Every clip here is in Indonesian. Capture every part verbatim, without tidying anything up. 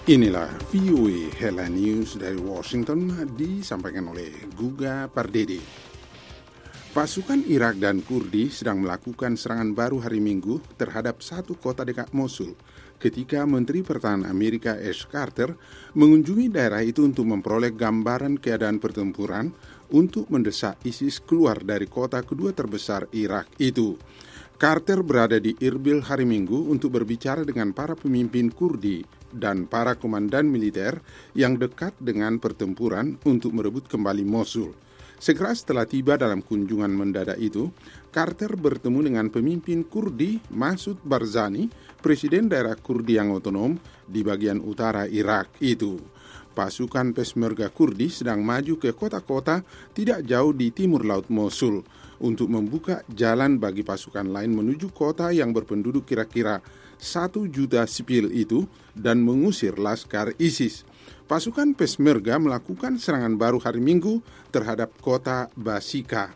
Inilah V O A Headline News dari Washington disampaikan oleh Guga Pardede. Pasukan Irak dan Kurdi sedang melakukan serangan baru hari Minggu terhadap satu kota dekat Mosul ketika Menteri Pertahanan Amerika Ash Carter mengunjungi daerah itu untuk memperoleh gambaran keadaan pertempuran untuk mendesak ISIS keluar dari kota kedua terbesar Irak itu. Carter berada di Irbil hari Minggu untuk berbicara dengan para pemimpin Kurdi dan para komandan militer yang dekat dengan pertempuran untuk merebut kembali Mosul. Segera setelah tiba dalam kunjungan mendadak itu, Carter bertemu dengan pemimpin Kurdi Masoud Barzani, presiden daerah Kurdi yang otonom di bagian utara Irak itu. Pasukan Peshmerga Kurdi sedang maju ke kota-kota tidak jauh di timur laut Mosul untuk membuka jalan bagi pasukan lain menuju kota yang berpenduduk kira-kira satu juta sipil itu dan mengusir laskar ISIS. Pasukan Peshmerga melakukan serangan baru hari Minggu terhadap kota Basika.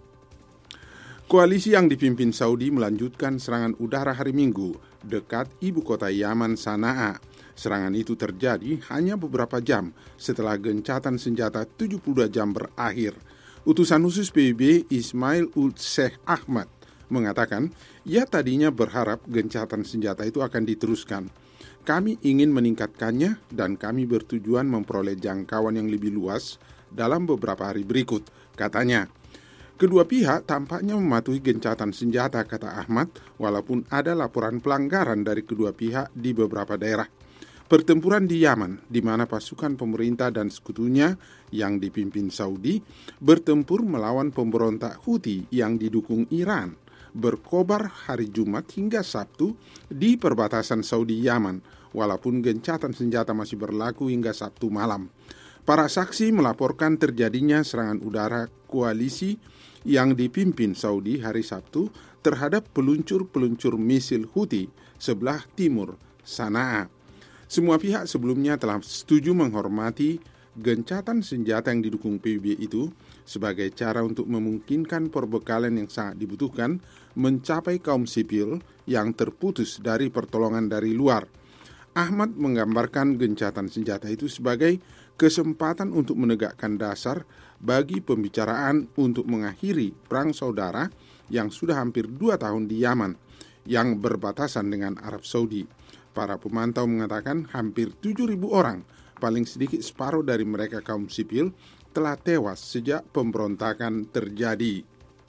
Koalisi yang dipimpin Saudi melanjutkan serangan udara hari Minggu dekat ibu kota Yaman Sana'a. Serangan itu terjadi hanya beberapa jam setelah gencatan senjata tujuh puluh dua jam berakhir. Utusan khusus P B B Ismail Ul-Sheikh Ahmad mengatakan, ia tadinya berharap gencatan senjata itu akan diteruskan. Kami ingin meningkatkannya dan kami bertujuan memperoleh jangkauan yang lebih luas dalam beberapa hari berikut, katanya. Kedua pihak tampaknya mematuhi gencatan senjata, kata Ahmad, walaupun ada laporan pelanggaran dari kedua pihak di beberapa daerah. Pertempuran di Yaman, di mana pasukan pemerintah dan sekutunya yang dipimpin Saudi bertempur melawan pemberontak Houthi yang didukung Iran, berkobar hari Jumat hingga Sabtu di perbatasan Saudi-Yaman, walaupun gencatan senjata masih berlaku hingga Sabtu malam. Para saksi melaporkan terjadinya serangan udara koalisi yang dipimpin Saudi hari Sabtu terhadap peluncur-peluncur misil Houthi sebelah timur Sana'a. Semua pihak sebelumnya telah setuju menghormati gencatan senjata yang didukung P B B itu sebagai cara untuk memungkinkan perbekalan yang sangat dibutuhkan mencapai kaum sipil yang terputus dari pertolongan dari luar. Ahmad menggambarkan gencatan senjata itu sebagai kesempatan untuk menegakkan dasar bagi pembicaraan untuk mengakhiri perang saudara yang sudah hampir dua tahun di Yaman yang berbatasan dengan Arab Saudi. Para pemantau mengatakan hampir tujuh ribu orang, paling sedikit separuh dari mereka kaum sipil, telah tewas sejak pemberontakan terjadi.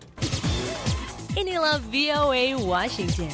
Inilah V O A Washington.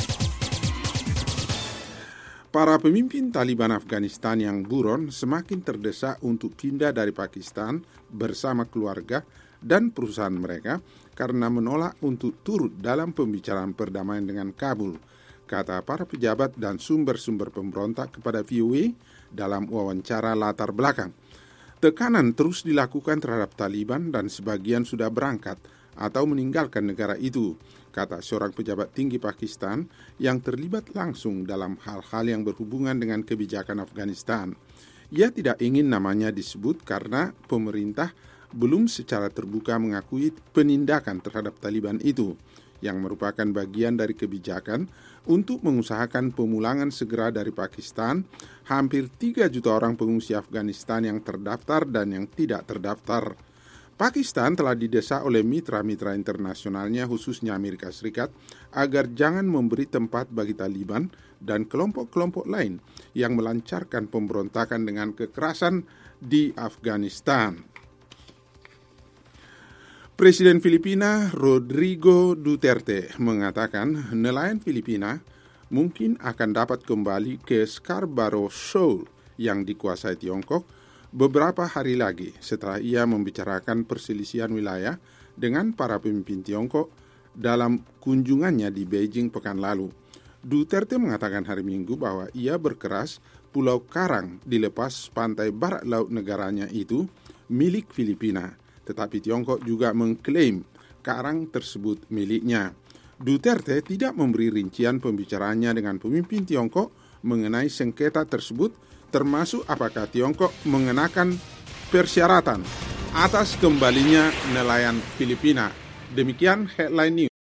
Para pemimpin Taliban Afghanistan yang buron semakin terdesak untuk pindah dari Pakistan bersama keluarga dan perusahaan mereka karena menolak untuk turut dalam pembicaraan perdamaian dengan Kabul, kata para pejabat dan sumber-sumber pemberontak kepada V O A dalam wawancara latar belakang. Tekanan terus dilakukan terhadap Taliban dan sebagian sudah berangkat atau meninggalkan negara itu, kata seorang pejabat tinggi Pakistan yang terlibat langsung dalam hal-hal yang berhubungan dengan kebijakan Afghanistan. Ia tidak ingin namanya disebut karena pemerintah belum secara terbuka mengakui penindakan terhadap Taliban itu, yang merupakan bagian dari kebijakan untuk mengusahakan pemulangan segera dari Pakistan hampir tiga juta orang pengungsi Afghanistan yang terdaftar dan yang tidak terdaftar. Pakistan telah didesak oleh mitra-mitra internasionalnya khususnya Amerika Serikat agar jangan memberi tempat bagi Taliban dan kelompok-kelompok lain yang melancarkan pemberontakan dengan kekerasan di Afghanistan. Presiden Filipina Rodrigo Duterte mengatakan nelayan Filipina mungkin akan dapat kembali ke Scarborough Shoal yang dikuasai Tiongkok beberapa hari lagi setelah ia membicarakan perselisihan wilayah dengan para pemimpin Tiongkok dalam kunjungannya di Beijing pekan lalu. Duterte mengatakan hari Minggu bahwa ia berkeras Pulau Karang di lepas pantai barat laut negaranya itu milik Filipina, tetapi Tiongkok juga mengklaim karang tersebut miliknya. Duterte tidak memberi rincian pembicaraannya dengan pemimpin Tiongkok mengenai sengketa tersebut, termasuk apakah Tiongkok mengenakan persyaratan atas kembalinya nelayan Filipina. Demikian Headline News.